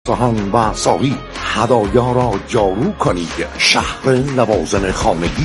سهان و ساقی هدایا را جارو کنید. شهر لوازم خانگی.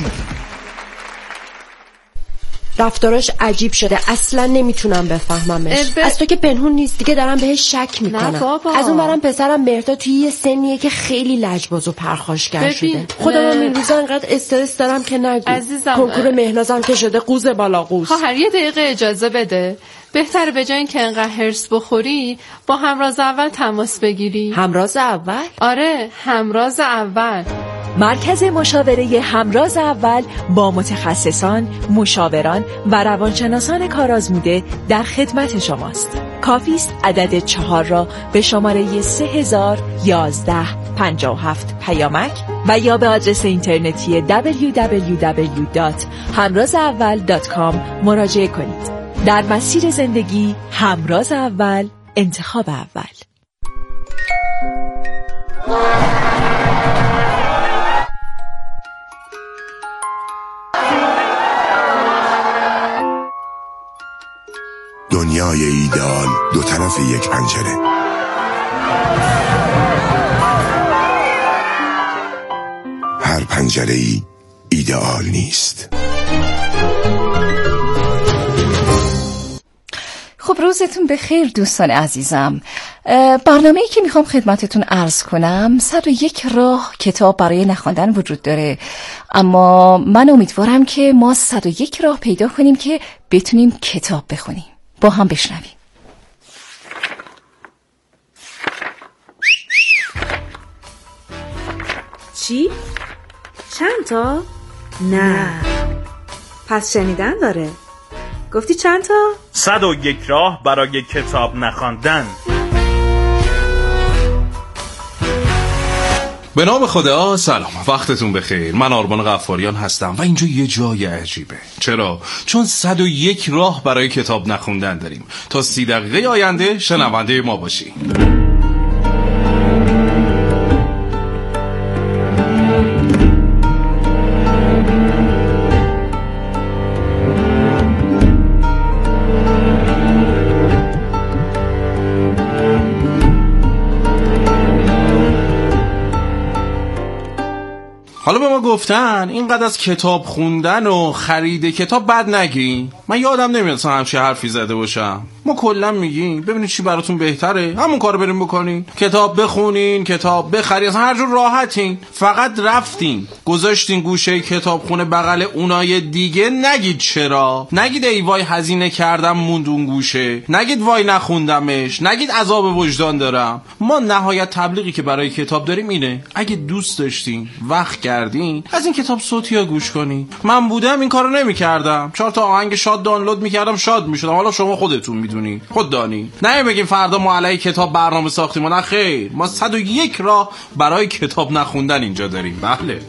رفتاراش عجیب شده، اصلا نمیتونم بفهممش. از تو که پنهون نیست دیگه، دارم بهش شک میکنم. از اون برم پسرم مهرداد توی یه سنیه که خیلی لجباز و پرخاشگر شده. خودم این روزا انقدر استرس دارم که نگو. عزیزم کنکور مهنازم که شده قوز بالا قوز. خواهر یه دقیقه اجازه بده. بهتره به جای اینکه انقدر هرس بخوری با همراز اول تماس بگیری. همراز اول؟ آره، همراز اول. مرکز مشاوره همراز اول با متخصصان، مشاوران و روانشناسان کارآزموده در خدمت شماست. کافی است عدد 4 را به شماره 301157 پیامک و یا به آدرس اینترنتی www.hamrazaawal.com مراجعه کنید. در مسیر زندگی همراز اول، انتخاب اول. دنیای ایدئال دو طرف یک پنجره. هر پنجره‌ای ایدئال نیست. خب روزتون بخیر دوستان عزیزم. برنامه‌ای که میخوام خدمتتون عرض کنم 101 راه کتاب برای نخواندن وجود داره، اما من امیدوارم که ما 101 راه پیدا کنیم که بتونیم کتاب بخونیم. با هم بشنویم. چی؟ چند تا؟ نه. پس شنیدن داره. گفتی چند تا؟ 101 راه برای کتاب نخواندن. به نام خدا. سلام، وقتتون بخیر. من آرمان غفاریان هستم و اینجا یه جای عجیبه. چرا؟ چون 101 راه برای کتاب نخوندن داریم. تا 30 دقیقه آینده شنونده ما باشی. حالا به ما گفتن اینقدر از کتاب خوندن و خرید کتاب بد نگی. من یادم نمیاد اصلا همچین حرفی زده باشم. ما کلا میگیم ببینید چی براتون بهتره، همون کارو بریم بکنین. کتاب بخونین، کتاب بخرین، اصلا هر جور راحتین. فقط رفتین گذاشتین گوشه کتابخونه بغل اونای دیگه. نگید چرا، نگید ای وای هزینه کردم موند اون گوشه، نگید وای نخوندمش، نگید عذاب وجدان دارم. ما نهایت تبلیغی که برای کتاب داریم اینه اگه دوست داشتین وقت کردین از این کتاب صوتی ها گوش کنین. من بودم این کارو نمی‌کردم. 4 تا آهنگ شاد دانلود می‌کردم، شاد می‌شدم. حالا شما خودتون میدونین، خود دانی. نه بگیم فردا ما علی کتاب برنامه ساختیم. نه خیر، ما 101 راه برای کتاب نخوندن اینجا داریم. بله.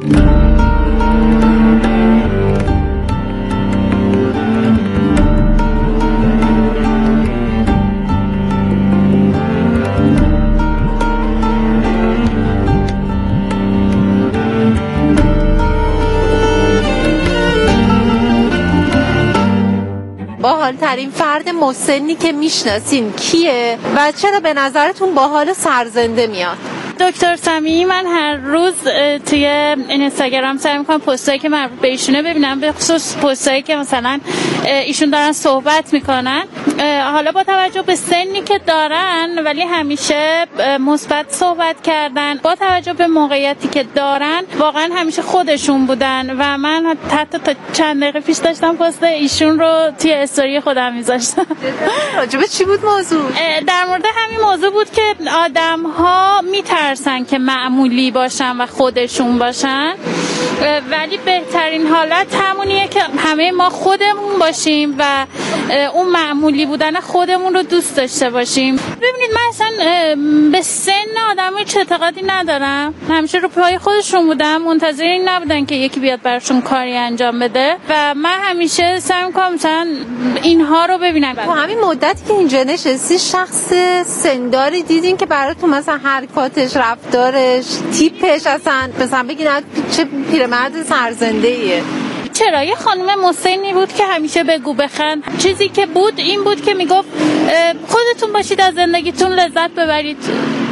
باحال‌ترین فرد مسنی که میشناسین کیه و چرا به نظرتون باحال سرزنده میاد؟ دکتر سمیعی. من هر روز توی اینستاگرام سعی می‌کنم پستایی که مربوط به ایشونه ببینم، به خصوص پستایی که مثلا ایشون دارن صحبت میکنن. حالا با توجه به سنی که دارن ولی همیشه مثبت صحبت کردن، با توجه به موقعیتی که دارن واقعا همیشه خودشون بودن و من حتی تا چند دقیقه پیش داشتم پست ایشون رو توی استوری خودم میذاشتم. راجبه چی بود موضوع؟ در مورد همین موضوع بود که آدم‌ها میترسن که معمولی باشن و خودشون باشن، ولی بهترین حالت همونیه که همه ما خودمون باشیم و اون معمولی بودن خودمون رو دوست داشته باشیم. ببینید من اصلا به سن آدم هیچ اعتقادی ندارم. همیشه رو پای خودشون بودم، منتظر این نبودن که یکی بیاد براشون کاری انجام بده و من همیشه سعی می‌کنم مثلا اینها رو ببینم. تو همین مدتی که اینجا نشستی شخص سنداری دیدین که براتون مثلا حرکاتش، رفتارش، تیپش اصلا مثلا بگین چه پیرمرد سرزنده‌ایه؟ چرا؟ یه خانم مسنی بود که همیشه بگو بخند. چیزی که بود این بود که میگفت خودتون باشید، از زندگیتون لذت ببرید.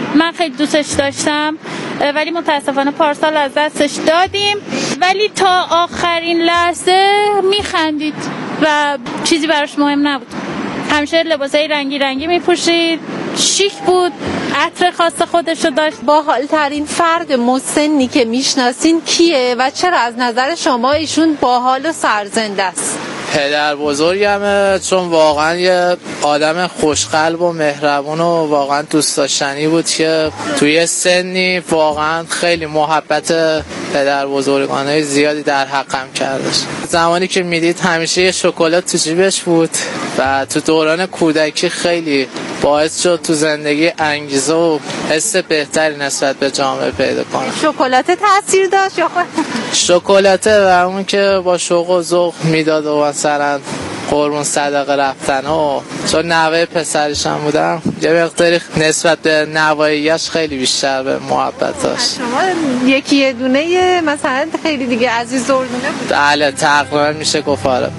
من خیلی دوستش داشتم ولی متاسفانه پارسال از دستش دادیم، ولی تا آخرین لحظه میخندید و چیزی براش مهم نبود. همیشه لباسای رنگی رنگی میپوشید، شیک بود، عطر خاص خودشو داشت. باحال‌ترین فرد مسنی که میشناسین کیه و چرا از نظر شما ایشون باحال و سرزنده است؟ پدر بزرگمه، چون واقعا یه آدم خوشقلب و مهربون و واقعا دوست داشتنی بود که توی سنی واقعا خیلی محبت پدر بزرگانه زیادی در حقم کردش. زمانی که میدید همیشه یه شکلات تو جیبش بود و تو دوران کودکی خیلی باعث شد تو زندگی انگیزه و حس بهتری نسبت به جامعه پیدا کنم. شکلات تاثیر داشت یا شکلاته و اون که با شوق و ذوق میداد و مثلا قربون صدقه رفتن و چون نوه پسرشم بودم یه مقداری نسبت به نواییش خیلی بیشتر به محبت داشت. شما یکی دونه مثلا خیلی دیگه عزیز زردونه بود؟ بله تقریبا میشه گفت آره.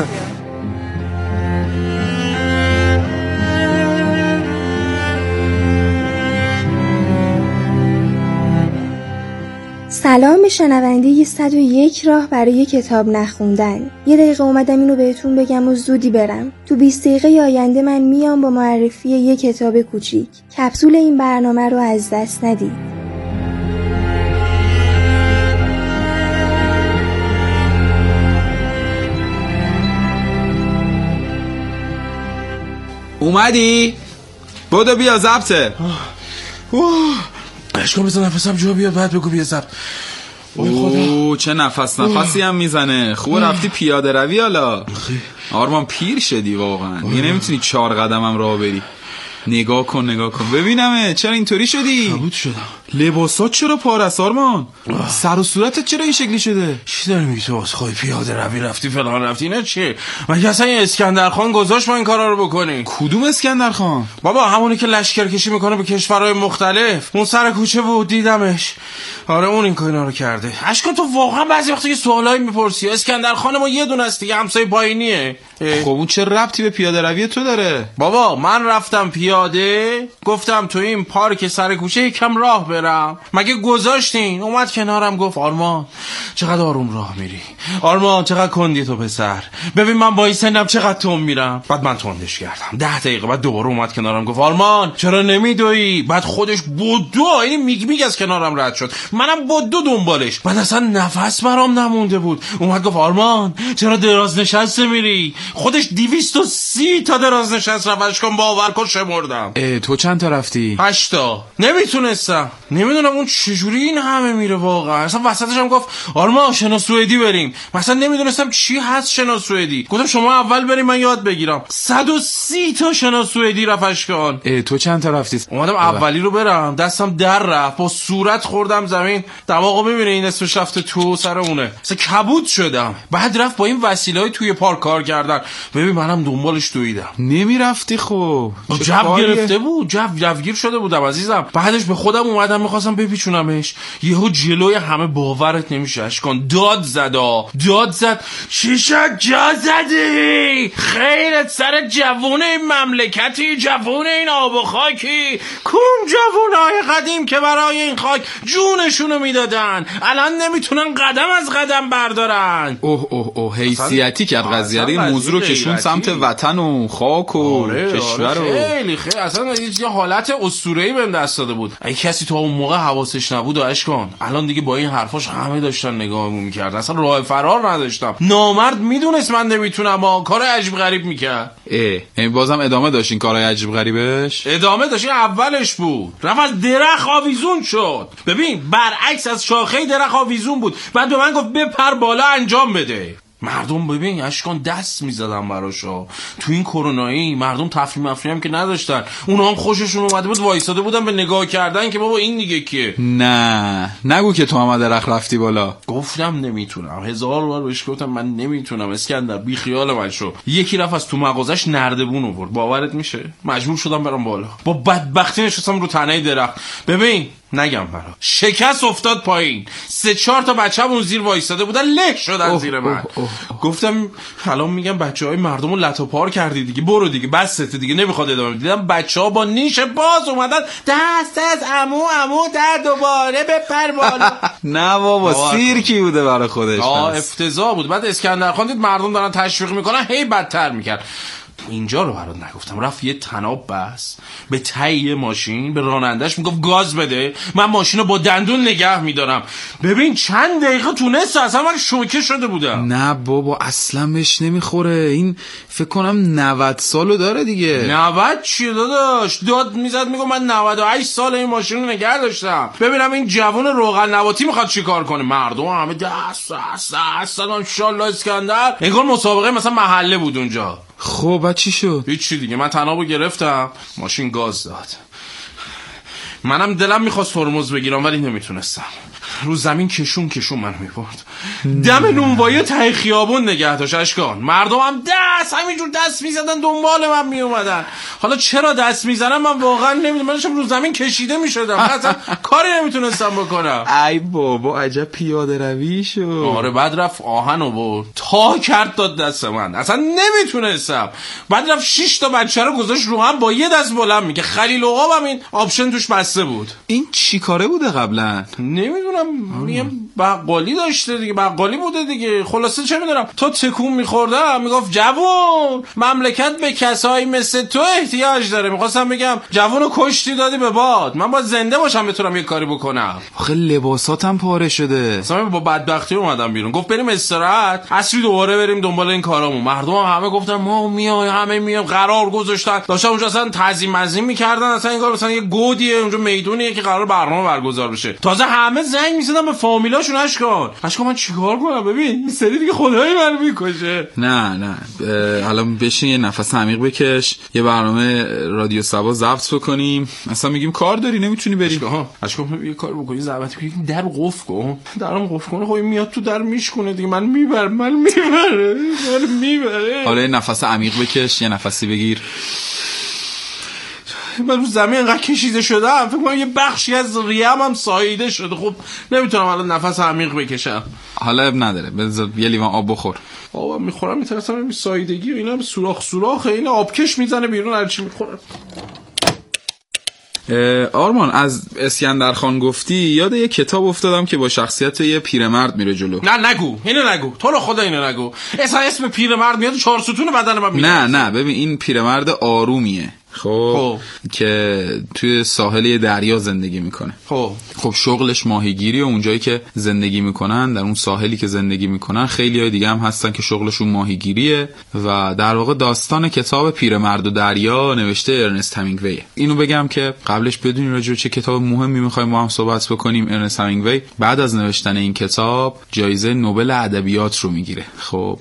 سلام به شنونده 101 راه برای کتاب نخوندن. یه دقیقه اومدم اینو بهتون بگم و زودی برم. تو 20 دقیقه آینده من میام با معرفی یه کتاب کوچیک. کپسول این برنامه رو از دست ندید. اومدی؟ بودو بیا ضبطه. اشکال بزن نفسم جا بیاد بعد بگو بیا ضبط. اوه چه نفسی هم میزنه. خوب رفتی پیاده روی حالا. آرمان پیر شدی واقعا. دیگه نمیتونی 4 قدم هم راه بری. نگاه کن ببینمه چرا اینطوری شدی؟ نبود شدم. لباسات چرا پارس آرمان؟ سر و صورتت چرا این شکلی شده؟ چی داری میگی تو؟ خواهی پیاده روی رفتی فلان رفتی اینا چیه؟ مگه اصلا این اسکندرخان گذاشت ما این کارا رو بکنیم؟ کدوم اسکندرخان؟ بابا همونی که لشکر کشی میکنه به کشورهای مختلف. اون سر کوچه بود دیدمش. آره اون این کارا رو کرده. اشکان تو واقعا بعضی وقتا که سوالایی میپرسی. اسکندرخان ما یه دونه است دیگه، همسایه پایینیه. خب اون چه ربطی به پیاده روی تو داره؟ بابا من رفتم پیاده، گفتم تو این پارک سر کوچه یکم راه برم. مگه گذاشتین؟ اومد کنارم گفت آرمان چقدر آروم راه میری، آرمان چقدر کندی تو پسر، ببین من با این سنم چقدر تون میرم. بعد من تندش کردم 10 دقیقه بعد دوباره اومد کنارم گفت آرمان چرا نمیدوی. بعد خودش بدو یعنی میگ از کنارم رد شد، منم بدو دنبالش. بعد اصلا نفس برام نمونده بود. اومد گفت آرمان چرا دراز نشسته میری. خودش 230 تا دراز نشست رفتش کن باور کن شمردم. تو چند تا رفتی؟ 8 تا. نمیتونستم. نمیدونم اون چجوری این همه میره واقعا. اصلا وسطش هم گفت آرمان شنا سوئدی بریم. مثلا نمیدونستم چی هست شنا سوئدی. گفتم شما اول بریم من یاد بگیرم. 130 تا شنا سوئدی رفتش کن. تو چند تا رفتی؟ اومدم اولی رو برم دستم در رفت با صورت خوردم زمین. دماغو میبینه این اسمش رفته تو سر اونه. اصلا کبود شدم. بعد رفت با این وسیله‌های توی پارک کار کردن. ببین منم دنبالش دویدم. نمیرفتی خب. جو گرفته بود. جوگیر شده بودم عزیزم. بعدش به خودم اومدم میخواستم بپیچونمش. یهو جلوی همه باورت نمیشه اشکان داد زد. چشک جا زدی خیرت سر جوون این مملکتی، جوون این آب و خاکی. کون جوونای قدیم که برای این خاک جونشونو میدادن الان نمیتونن قدم از قدم بردارن. اوه حیثیتی کرد قضیه. این موضوع رو کشون سمت وطن و خاک و کشور و خیلی اصلا یه حالت اسطوره‌ای بهم دست داده بود. اگه کسی تو اون موقع حواسش نبود اشکان الان دیگه با این حرفاش همه داشتن نگاهمون میکردن. اصلا راه فرار نداشتم. نامرد میدونست من نمیتونم کار عجیب غریب میکرد. بازم ادامه داشتین کارهای عجیب غریبش؟ ادامه داشتین. اولش بود رفت از درخت آویزون شد. ببین برعکس از شاخه درخت آویزون بود. بعد به من گفت بپر بالا انجام بده. مردم ببین اشکان دست میزدن براشا. تو این کرونایی مردم تفریح هم که نداشتن. اونا هم خوششون اومده بود وایساده بودن به نگاه کردن که بابا این دیگه کیه. نه نگو که تو هم درخت رفتی بالا. گفتم نمیتونم. 1000 بار بهش گفتم من نمیتونم. اسکندر بی خیال من شو. یکی رفت از تو مغازش نردبون آورد. باورت میشه؟ مجبور شدم برام بالا. با بدبختی نشستم رو تنه درخت. ببین نگم برات شکست افتاد پایین. 3-4 تا بچه‌مون زیر وایساده بودن له شدن زیر من. گفتم الان میگم بچه‌های مردمو لطو پار کردی دیگه، برو دیگه بسته دیگه نمیخواد ادامه. دیدم بچه‌ها با نیش باز اومدن دست عمو در دوباره بپر بالا. نه بابا سیرکی بوده برای خودش. افتضاح بود. بعد اسکندرخان دید مردم دارن تشویق میکنن هی بدتر میکرد. اینجا رو برات نگفتم، رفت یه طناب بس به تایی ماشین، به رانندش میگفت گاز بده، من ماشین رو با دندون نگه میدارم. ببین چند دقیقه تونست، اصلا من شوکه شده بودم. نه بابا اصلا بهش نمیخوره، این فکر کنم 90 سالو داره دیگه. 90 چیه داداش؟ داد میزد میگفت من 98 سال این ماشین رو نگه داشتم. ببینم این جوان روغن نباتی میخواد چیکار کنه. مردم همه دست انشالله اسکندر. انگار مسابقه مثلا محله بود اونجا. خب بعد چی شد؟ هیچی دیگه، من طنابو گرفتم، ماشین گاز داد. منم دلم میخواست ترمز بگیرم ولی نمیتونستم. رو زمین کشون من میبرد. دم نونوایی ته خیابون نگه داشت اشکان. مردم هم همینجور دست میزدن دنبال من میومدن. حالا چرا دست میزنم من واقعا نمیدونم. من داشتم رو زمین کشیده میشدم، اصلا کاری نمیتونستم بکنم. ای بابا عجب پیاده روی شد. آره بعد رفت آهن آورد تا کرد داد دست من، اصلا نمیتونستم. بعد رفت 6 تا بچه رو گذاشت رو هم با یه دست بلند میگه. خلیل عقابم این آپشن توش بسته بود. این چی کاره بوده قبلا؟ نمیدونم، میگم بقالی داشته دیگه، بقالی بوده دیگه. خلاصه چه میدونم تا تکون میخوردم میگفت جوون مملکت به کسایی مثل تو احتیاج داره. میخواستم بگم جوونو کشتی دادی به باد، من باید زنده باشم بتونم یه کاری بکنم. آخه لباساتم پاره شده. اصلا با بدبختی اومدم بیرون. گفت بریم استراحت، عصری دوباره بریم دنبال این کارامون. مردم همه گفتن ما میایم، همه میایم. قرار گذاشتن داشتن اونجا اصلا تعظیم میکردن، اصلا انگار مثلا یه گودیه اونجا، میدونیه که قرار برنامه برگزار بشه. تازه همه زنگ میزدن به فامیلاشون. اشکان من چیکار کنم؟ ببین این سری دیگه خدای من میکشه. نه الان بشین یه نفس عمیق بکش، یه برنامه رادیو سبا ضبط بکنیم. مثلا میگیم کار داری نمیتونی بری. اشکان یه کار بکنی، زحمت بگیر در قفل کن. درم قفل کنه، خب میاد تو در میشکنه دیگه. من میبره. حالا یه نفس عمیق بکش، یه نفسی بگیر. من رو زمین انقدر کشیده شدم فکر کنم یه بخشی از ریم هم ساییده شده. خب نمیتونم الان نفس عمیق بکشم. حالا اب نداره، بذار یه لیوان آب بخور. آب میخورم میترسم این ساییدگی و اینا سوراخ این آبکش میزنه بیرون هرچی میخورم. آرمان از اسکندرخان گفتی یاد یه کتاب افتادم که با شخصیت یه پیرمرد میره جلو. نه نگو اینو نگو، تو رو خدا اینو نگو. اسم پیرمرد میاد 4 ستون بدن من میاد. نه ببین این پیرمرد آرومیه خب که توی ساحل دریا زندگی میکنه. خب شغلش ماهیگیری و اونجایی که زندگی میکنن، در اون ساحلی که زندگی میکنن خیلی های دیگه هم هستن که شغلشون ماهیگیریه و در واقع داستان کتاب پیرمرد و دریا نوشته ارنست همینگوی. اینو بگم که قبلش بدونی راجع به چه کتاب مهمی میخوایم با هم صحبت بکنیم. ارنست همینگوی بعد از نوشتن این کتاب جایزه نوبل ادبیات رو میگیره. خب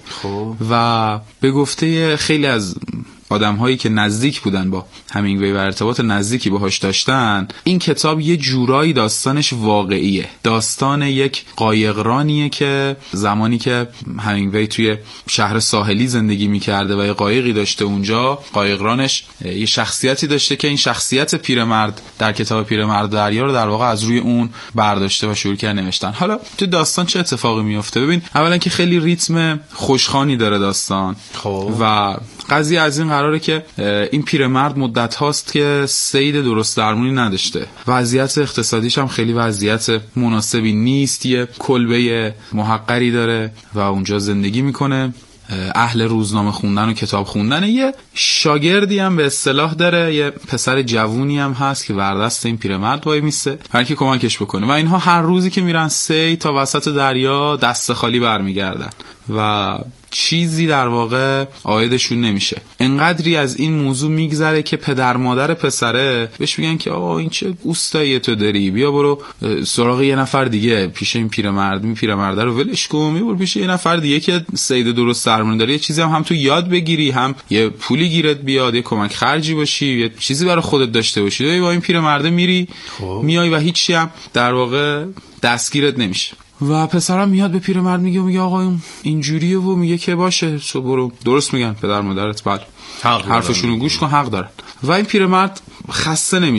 و به گفته خیلی از آدم هایی که نزدیک بودن با همینگوی و ارتباط نزدیکی باهاش داشتن، این کتاب یه جورایی داستانش واقعیه. داستان یک قایقرانیه که زمانی که همینگوی توی شهر ساحلی زندگی میکرده و یه قایقی داشته اونجا، قایقرانش یه شخصیتی داشته که این شخصیت پیرمرد در کتاب پیرمرد دریا رو در واقع از روی اون برداشته و شروع کرده نوشتن. حالا تو داستان چه اتفاقی میفته؟ ببین اولا که خیلی ریتم خوشخوانی داره داستان و قضیه از این قراره که این پیرمرد مدت هاست که صید درست درمونی نداشته. وضعیت اقتصادیش هم خیلی وضعیت مناسبی نیست. یه کلبه محقری داره و اونجا زندگی میکنه. اهل روزنامه خوندن و کتاب خوندن. یه شاگردی هم به اصطلاح داره، یه پسر جوونی هم هست که بردست این پیرمرد وای میسته برای که کمکش بکنه و اینها هر روزی که میرن صید تا وسط دریا دست خالی برمیگردن و چیزی در واقع عایدشون نمیشه. انقدری از این موضوع میگذره که پدر مادر پسره بهش میگن که آقا این چه اوستایی تو داری، بیا برو سراغ یه نفر دیگه، پیش این پیرمرد رو ولش کن، برو پیش یه نفر دیگه که صید درست درمون داره، یه چیزی هم تو یاد بگیری، هم یه پولی گیرت بیاد، یه کمک خرجی باشی، یه چیزی برای خودت داشته باشی. با این پیرمرد میری میای و هیچی هم در واقع دستگیرت نمیشه. و پسرم میاد به پیرمرد میگه آقا اینجوریه و میگه که باشه تو برو. درست میگن پدر مادرت، بعد حرفشونو گوش کن، حق دارن. و این پیرمرد خسته نمیشه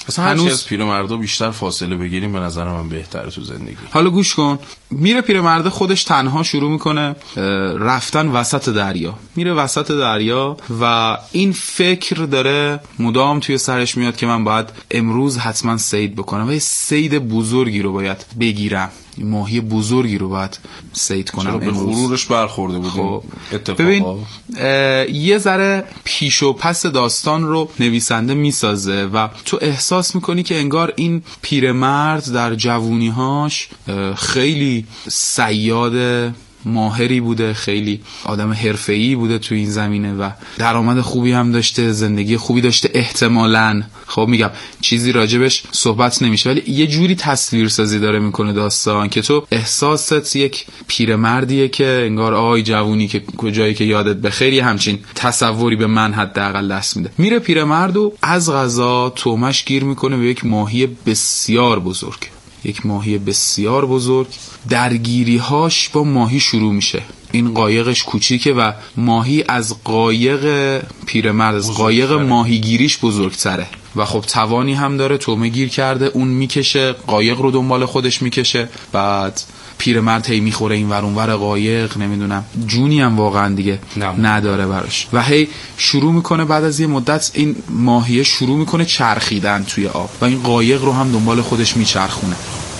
اصلا هنوز از پیرمردا بیشتر فاصله بگیریم به نظر من بهتره تو زندگی. حالا گوش کن، میره پیرمرده خودش تنها شروع میکنه رفتن وسط دریا، میره وسط دریا و این فکر داره مدام توی سرش میاد که من باید امروز حتما صید بکنم و یه صید بزرگی رو باید بگیرم، ماهی بزرگی رو باید صید کنم. به غرورش برخورده بود. خب ببین یه ذره پیش و پس داستان رو نویسنده میسازه و تو احساس میکنی که انگار این پیرمرد در جوونیهاش خیلی صیاد ماهری بوده، خیلی آدم حرفه‌ای بوده تو این زمینه و درآمد خوبی هم داشته، زندگی خوبی داشته احتمالاً. خب میگم چیزی راجبش صحبت نمیشه ولی یه جوری تصویرسازی داره میکنه داستان که تو احساست یک پیرمردیه که انگار آی جوونی که کجایی که یادت بخیر، همچین تصوری به من حداقل دست میده. میره پیرمرد و از قضا تومش گیر میکنه به یک ماهی بسیار بزرگ، یک ماهی بسیار بزرگ. درگیری‌هاش با ماهی شروع میشه. این قایقش کوچیکه و ماهی از قایق پیرمرد، از قایق ماهیگیریش بزرگتره و خب توانی هم داره، تومه گیر کرده، اون میکشه، قایق رو دنبال خودش میکشه، بعد پیرمرد هی میخوره این ور اون ور قایق، نمیدونم جونی هم واقعا دیگه نداره براش و هی شروع میکنه بعد از یه مدت این ماهیه شروع میکنه چرخیدن توی آب و این قایق رو هم دنبال خودش میچرخونه.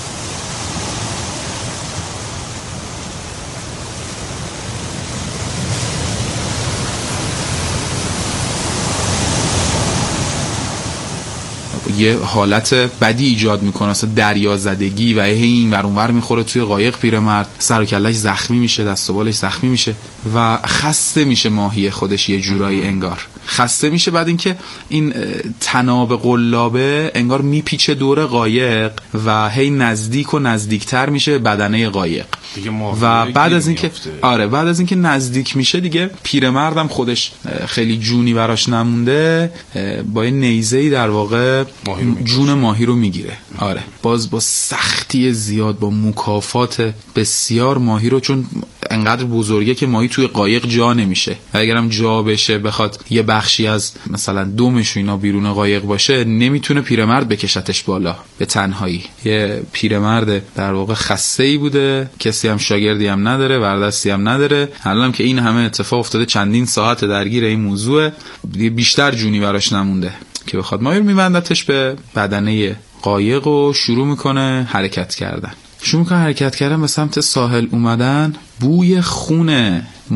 یه حالت بدی ایجاد میکنه، اصلا دریا زدگی و این ور اون ور میخوره توی قایق. پیرمرد سر و کله‌اش زخمی میشه، دست و بالش زخمی میشه و خسته میشه ماهی خودش، یه جورایی انگار خسته میشه. بعد اینکه این تناب قلابه انگار میپیچه دور قایق و هی نزدیک و نزدیکتر میشه بدنه قایق و بعد از اینکه نزدیک میشه دیگه پیرمردم خودش خیلی جونی براش نمونده، با یه نیزه‌ای در واقع جون ماهی رو میگیره. آره باز با سختی زیاد، با مکافات بسیار ماهی رو، چون انقدر بزرگه که ماهی توی قایق جا نمیشه و اگرم جا بشه بخواد یه بخشی از مثلا دومش اینا بیرون قایق باشه نمیتونه پیرمرد بکشتش بالا به تنهایی. یه پیرمرد در واقع خسته‌ای بوده، کسی هم شاگردی هم نداره، وردستی هم نداره. الانم که این همه اتفاق افتاده، چندین ساعت درگیر این موضوع، بیشتر جونی براش نمونده که بخواد ماهی رو میبندتش به بدنه قایق و شروع میکنه حرکت کردن به سمت ساحل اومدن. بوی خون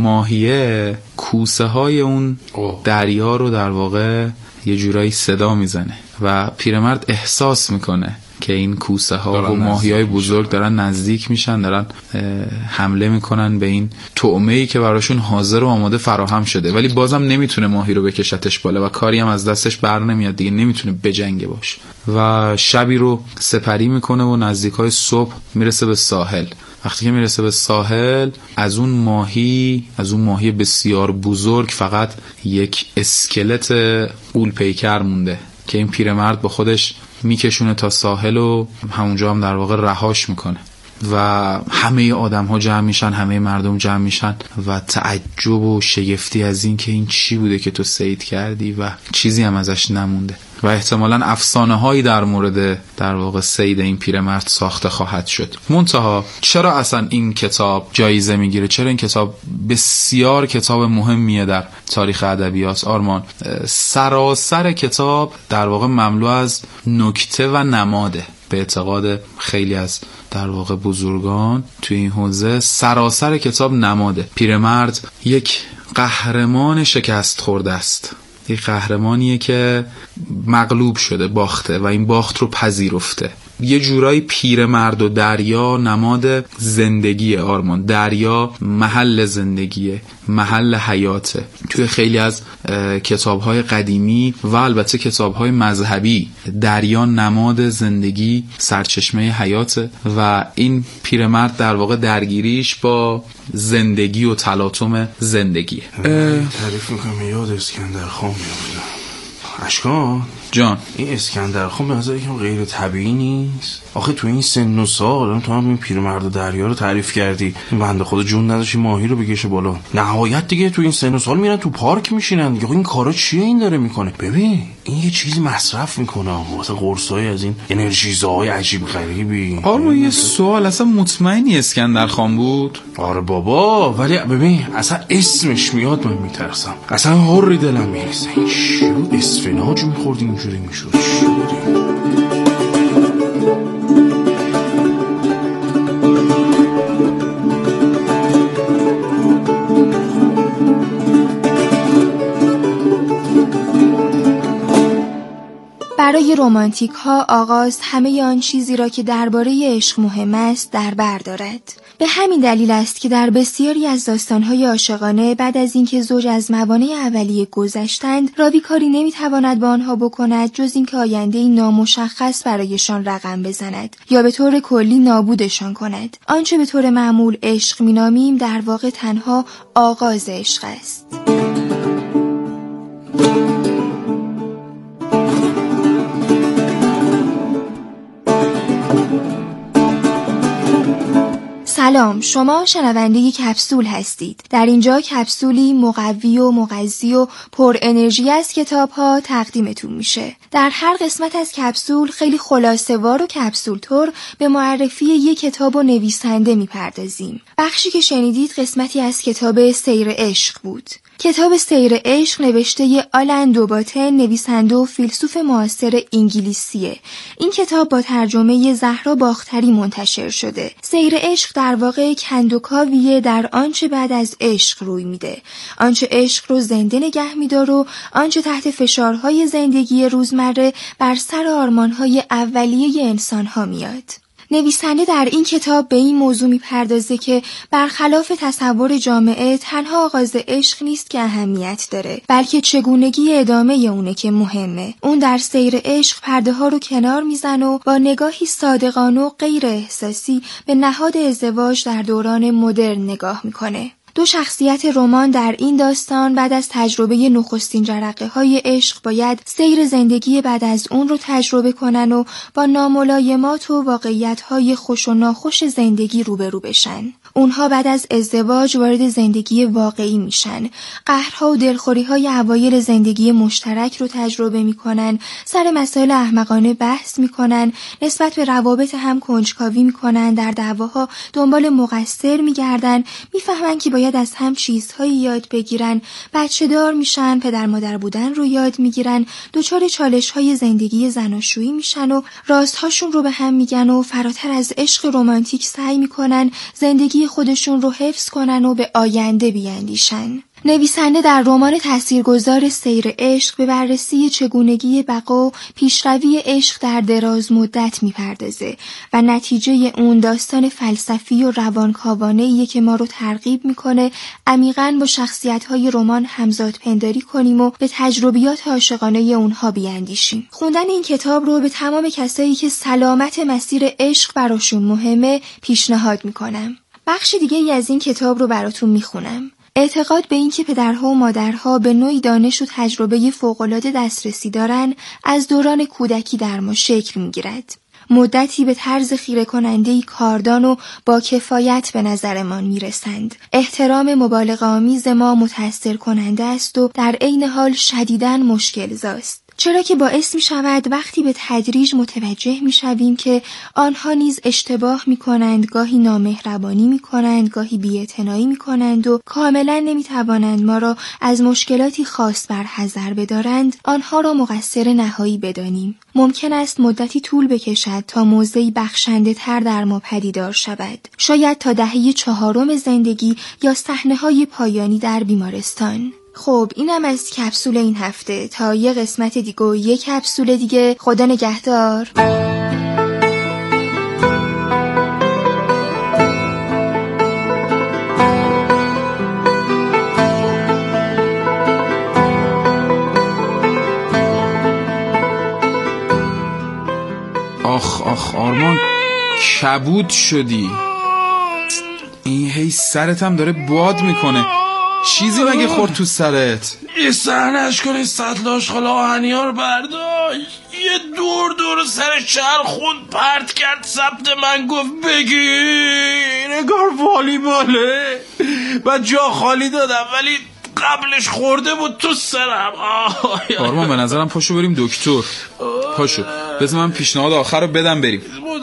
ماهیه کوسه های اون دریا رو در واقع یه جورایی صدا میزنه و پیرمرد احساس میکنه که این کوسه ها و ماهی های بزرگ دارن نزدیک میشن، دارن حمله میکنن به این طعمه‌ای که براشون حاضر و آماده فراهم شده، ولی بازم نمیتونه ماهی رو بکشتش بالا و کاری هم از دستش بر نمیاد دیگه، نمیتونه بجنگه باش و شبی رو سپری میکنه و نزدیکای صبح میرسه به ساحل. وقتی که میرسه به ساحل، از اون ماهی بسیار بزرگ فقط یک اسکلت غول پیکر مونده که این پیرمرد با خودش میکشونه تا ساحل و همونجا هم در واقع رهاش میکنه و همه آدم ها جمع میشن، همه مردم جمع میشن و تعجب و شگفتی از این که این چی بوده که تو صید کردی و چیزی هم ازش نمونده و احتمالاً افسانه هایی در مورد در واقع صید این پیرمرد ساخته خواهد شد. منتها چرا اصلا این کتاب جایزه میگیره؟ چرا این کتاب بسیار کتاب مهمیه در تاریخ ادبیات آرمان؟ سراسر کتاب در واقع مملو از نکته و نماده. به اعتقاد خیلی از در واقع بزرگان توی این حوزه سراسر کتاب نماده. پیرمرد یک قهرمان شکست خورده است، یک قهرمانیه که مغلوب شده، باخته و این باخت رو پذیرفته. یه جورایی پیرمرد و دریا نماد زندگی آرمان. دریا محل زندگیه، محل حیاته. توی خیلی از کتاب‌های قدیمی و البته کتاب‌های مذهبی دریا نماد زندگی، سرچشمه حیاته و این پیرمرد در واقع درگیریش با زندگی و تلاطم زندگیه. تعریف میکنم یاد اسکندر خان میافتم. اشکان جان این اسکندر خان به نظر یکم غیر طبیعی نیست؟ آخه تو این سن و سال تو هم این پیرمرد دریا رو تعریف کردی، این بنده خدا جون نداشی ماهی رو بکشه بالا، نهایت دیگه تو این سن و سال میرن تو پارک میشینن دیگه. این کارا چیه این داره میکنه؟ ببین این یه چیزی مصرف میکنه واسه قرصای از این انرژیزاهای عجیب غریبی. آره یه سوال، اصلا مطمئنی اسکندر خان بود؟ آره بابا، ولی ببین اصلا اسمش میاد من میترسم، اصلا هوری دلم میرسه. این شیو اسفناج میخورد اینجوری میشد. چی بودی؟ برای رمانتیک ها آغاز همه آن چیزی را که درباره عشق مهم است در بر دارد. به همین دلیل است که در بسیاری از داستان‌های عاشقانه بعد از اینکه زوج از موانع اولیه گذشتند، راوی کاری نمی‌تواند با آنها بکند جز اینکه آینده‌ای نامشخص برایشان رقم بزند یا به طور کلی نابودشان کند. آنچه به طور معمول عشق می‌نامیم در واقع تنها آغاز عشق است. سلام، شما شنونده کپسول هستید. در اینجا کپسولی مقوی و مغذی و پر انرژی از کتاب‌ها تقدیمتون میشه. در هر قسمت از کپسول خیلی خلاصه‌وار و کپسول طور به معرفی یک کتاب و نویسنده میپردازیم. بخشی که شنیدید قسمتی از کتاب سیر عشق بود. کتاب سیر عشق نوشته آلن دوباتن، نویسنده و فیلسوف معاصر انگلیسیه. این کتاب با ترجمه زهرا باختری منتشر شده. سیر عشق در واقع کندوکاویه در آنچه بعد از عشق روی میده. آنچه عشق رو زنده نگه میداره و آنچه تحت فشارهای زندگی روزمره بر سر آرمانهای اولیه انسانها میاد. نویسنده در این کتاب به این موضوع میپردازه که برخلاف تصور جامعه تنها آغاز عشق نیست که اهمیت داره، بلکه چگونگی ادامه اونه که مهمه. اون در سیر عشق پرده ها رو کنار میزنه و با نگاهی صادقانه و غیر احساسی به نهاد ازدواج در دوران مدرن نگاه میکنه. دو شخصیت رمان در این داستان بعد از تجربه نخستین جرقه های عشق باید سیر زندگی بعد از اون رو تجربه کنن و با ناملایمات و واقعیت های خوش و ناخوش زندگی روبرو بشن. اونها بعد از ازدواج وارد زندگی واقعی میشن. قهرها و دلخوری‌های اوایل زندگی مشترک رو تجربه میکنن، سر مسائل احمقانه بحث میکنن، نسبت به روابط هم کنجکاوی میکنن، در دعواها دنبال مقصر میگردن، میفهمن که باید از هم چیزهایی یاد بگیرن، بچه دار میشن، پدر مادر بودن رو یاد میگیرن، دچار چالش‌های زندگی زناشویی میشن و رازهاشون رو به هم میگن و فراتر از عشق رمانتیک سعی میکنن زندگی خودشون رو حفظ کنن و به آینده بیاندیشن. نویسنده در رمان تاثیرگذار سیر عشق به بررسی چگونگی بقا و پیشروی عشق در دراز مدت میپردازه و نتیجه اون داستان فلسفی و روانکاوانه‌ایه که ما رو ترغیب میکنه عمیقاً با شخصیت‌های رمان همزاد پنداری کنیم و به تجربیات عاشقانه اونها بیاندیشیم. خوندن این کتاب رو به تمام کسایی که سلامت مسیر عشق براشون مهمه پیشنهاد میکنم. بخش دیگه ای از این کتاب رو براتون میخونم. اعتقاد به این که پدرها و مادرها به نوعی دانش و تجربه فوق‌العاده دسترسی دارن از دوران کودکی در ما شکل میگیرد. مدتی به طرز خیره کننده‌ای کاردان و با کفایت به نظرمان میرسند. احترام مبالغه آمیز ما متأثر کننده است و در عین حال شدیداً مشکل زاست. چرا که باعث می شود وقتی به تدریج متوجه می شویم که آنها نیز اشتباه می کنند، گاهی نامهربانی می کنند، گاهی بی‌اعتنایی می کنند و کاملا نمی توانند ما را از مشکلاتی خاص برحذر بدارند، آنها را مقصر نهایی بدانیم. ممکن است مدتی طول بکشد تا موضعی بخشنده تر در ما پدیدار شود. شاید تا دهه 4 زندگی یا صحنه‌های پایانی در بیمارستان. خب اینم از کپسول این هفته. تا یه قسمت دیگه و یه کپسول دیگه، خدا نگهدار. آخ آرمان کبود شدی. این هی سرت هم داره باد میکنه. چیزی مگه خورد تو سرت؟ یه سرنش کنی سطل آشغال آهنی ها رو بردار. یه دور سر شهر خود پرت کرد، ثبت من گفت بگیر نگار والیباله. بعد جا خالی دادم ولی قبلش خورده بود تو سرم. آرمان به نظرم پاشو بریم دکتر. پاشو بذار من پیشنهاد آخر رو بدم بریم.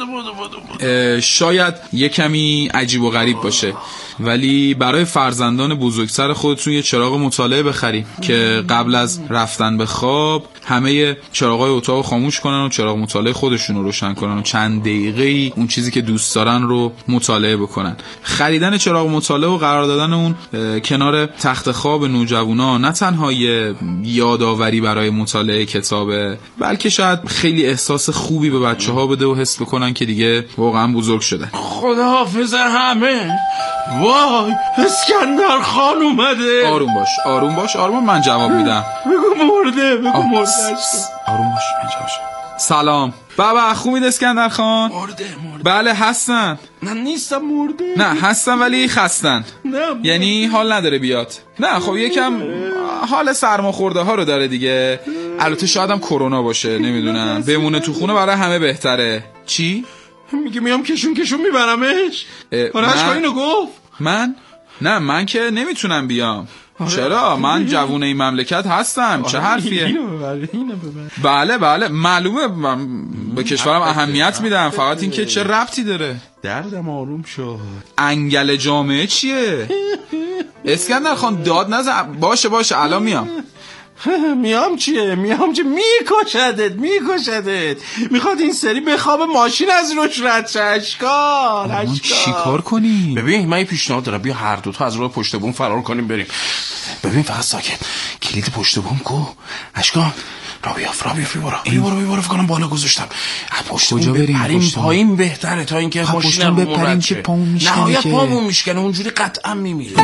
شاید یه کمی عجیب و غریب باشه ولی برای فرزندان بزرگتر خودتون یه چراغ مطالعه بخریم که قبل از رفتن به خواب همه چراغای اتاق خاموش کنن و چراغ مطالعه خودشون رو روشن کنن و چند دقیقه‌ای اون چیزی که دوست دارن رو مطالعه بکنن. خریدن چراغ مطالعه و قرار دادن اون کنار تخت خواب نوجوانا نه تنها یه یادآوری برای مطالعه کتابه، بلکه شاید خیلی احساس خوبی به بچه‌ها بده و حس بکنن که دیگه واقعا بزرگ شدن. خداحافظ همه. وای اسکندر خان اومده. آروم باش آرمان، من جواب میدم. بگو مرده آروم باش من جواب. سلام بابا، خوبید اسکندر خان؟ مرده. بله هستن. نه نیستم مرده. نه هستن ولی خستن. یعنی حال نداره بیاد. نه خب یکم حال سرماخورده ها رو داره دیگه. البته شاید هم کرونا باشه، نمیدونم. بمونه تو خونه برای همه بهتره. چی؟ میگه میام کشون میبرمش. اینو گفت. من که نمیتونم بیام. چرا؟ من جوونه این مملکت هستم. چه حرفیه؟ اینو ببر. بله معلومه، من به کشورم اهمیت میدم، فقط این که چه ربطی داره؟ دردم آروم شد. انگل جامعه چیه؟ اسکندر خان داد نزن. باشه الان میام. میام چیه میکشدت. میخواد این سری به خواب ماشین از روش رد شه. اشکال چی کار کنی؟ ببین من یه پیشنهاد دارم، بیا هر دوتا از راه پشت بوم فرار کنیم بریم. ببین فقط ساکت. کلید پشت بوم کو؟ اشکال را بیاف بیبارو فکرم بالا گذاشتم. پشت کجا بریم؟ پریم پایین بهتره تا اینکه ماشینم بپریم که پامون میشکنه. نهایت پامون میشکنه، اونجوری قطعا میمیره.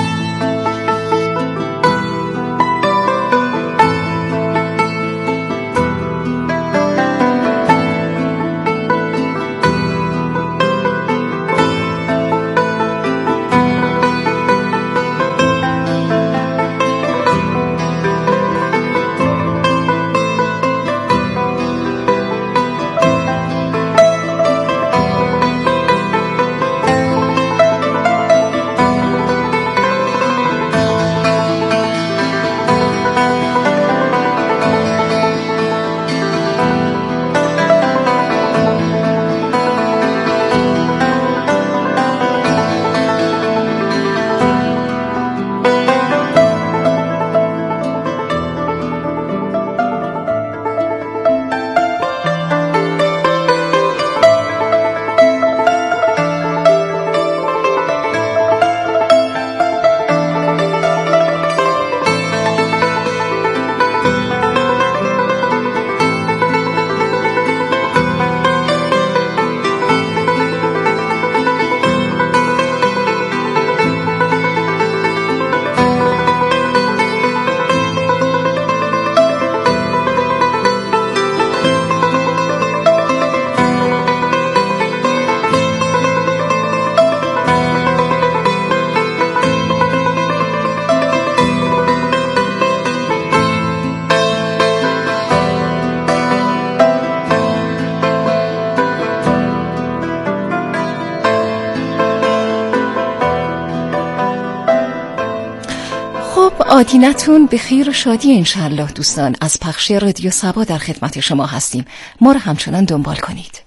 آدینتون به خیر و شادی انشالله. دوستان از پخش رادیو سبا در خدمت شما هستیم، ما رو همچنان دنبال کنید.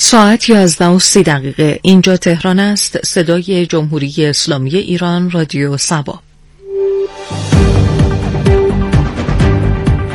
ساعت 11:30. اینجا تهران است. صدای جمهوری اسلامی ایران، رادیو سبا.